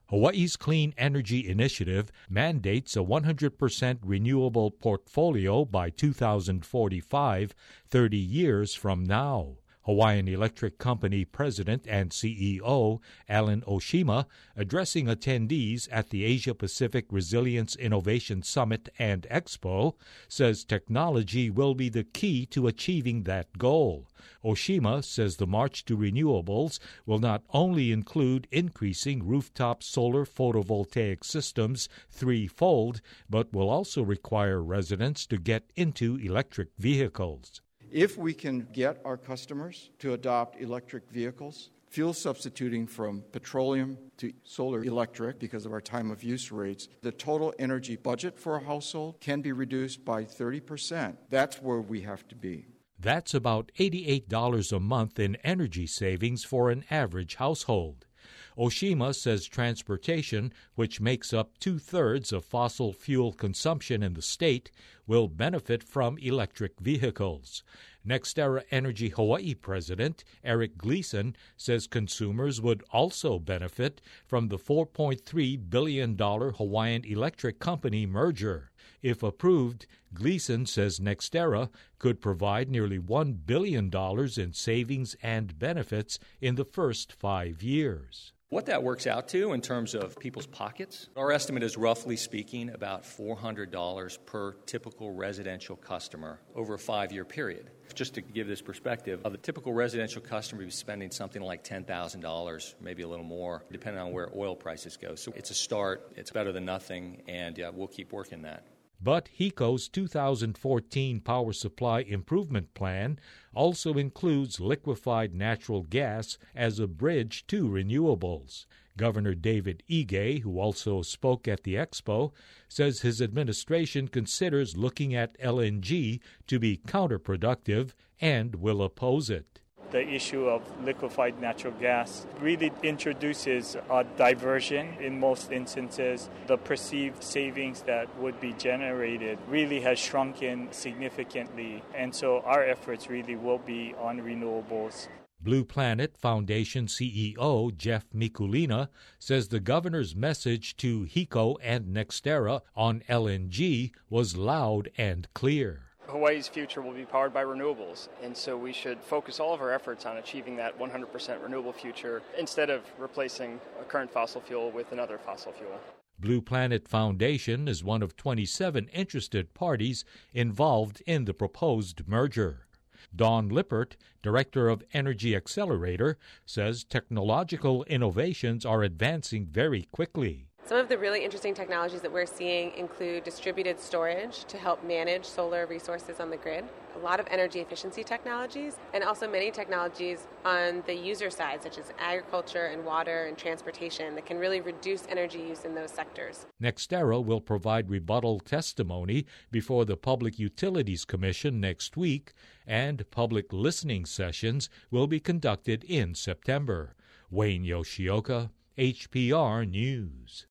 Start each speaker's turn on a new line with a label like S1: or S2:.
S1: Hawaii's Clean Energy Initiative mandates a 100% renewable portfolio by 2045, 30 years from now. Hawaiian Electric Company President and CEO Alan Oshima, addressing attendees at the Asia-Pacific Resilience Innovation Summit and Expo, says technology will be the key to achieving that goal. Oshima says the march to renewables will not only include increasing rooftop solar photovoltaic systems threefold, but will also require residents to get into electric vehicles.
S2: If we can get our customers to adopt electric vehicles, fuel substituting from petroleum to solar electric because of our time of use rates, the total energy budget for a household can be reduced by 30%. That's where we have to be.
S1: That's about $88 a month in energy savings for an average household. Oshima says transportation, which makes up 2/3 of fossil fuel consumption in the state, will benefit from electric vehicles. NextEra Energy Hawaii President Eric Gleason says consumers would also benefit from the $4.3 billion Hawaiian Electric Company merger. If approved, Gleason says NextEra could provide nearly $1 billion in savings and benefits in the first 5 years.
S3: What that works out to in terms of people's pockets, our estimate is roughly speaking about $400 per typical residential customer over a 5-year period. Just to give this perspective, the typical residential customer will be spending something like $10,000, maybe a little more, depending on where oil prices go. So it's a start, it's better than nothing, and we'll keep working that.
S1: But HECO's 2014 Power Supply Improvement Plan also includes liquefied natural gas as a bridge to renewables. Governor David Ige, who also spoke at the expo, says his administration considers looking at LNG to be counterproductive and will oppose it.
S4: The issue of liquefied natural gas really introduces a diversion. In most instances, the perceived savings that would be generated really has shrunken significantly, and so our efforts really will be on renewables.
S1: Blue Planet Foundation CEO Jeff Mikulina says the governor's message to HECO and NextEra on LNG was loud and clear.
S5: Hawaii's future will be powered by renewables, and so we should focus all of our efforts on achieving that 100% renewable future instead of replacing a current fossil fuel with another fossil fuel.
S1: Blue Planet Foundation is one of 27 interested parties involved in the proposed merger. Dawn Lippert, director of Energy Accelerator, says technological innovations are advancing very quickly.
S6: Some of the really interesting technologies that we're seeing include distributed storage to help manage solar resources on the grid, a lot of energy efficiency technologies, and also many technologies on the user side, such as agriculture and water and transportation, that can really reduce energy use in those sectors.
S1: NextEra will provide rebuttal testimony before the Public Utilities Commission next week, and public listening sessions will be conducted in September. Wayne Yoshioka, HPR News.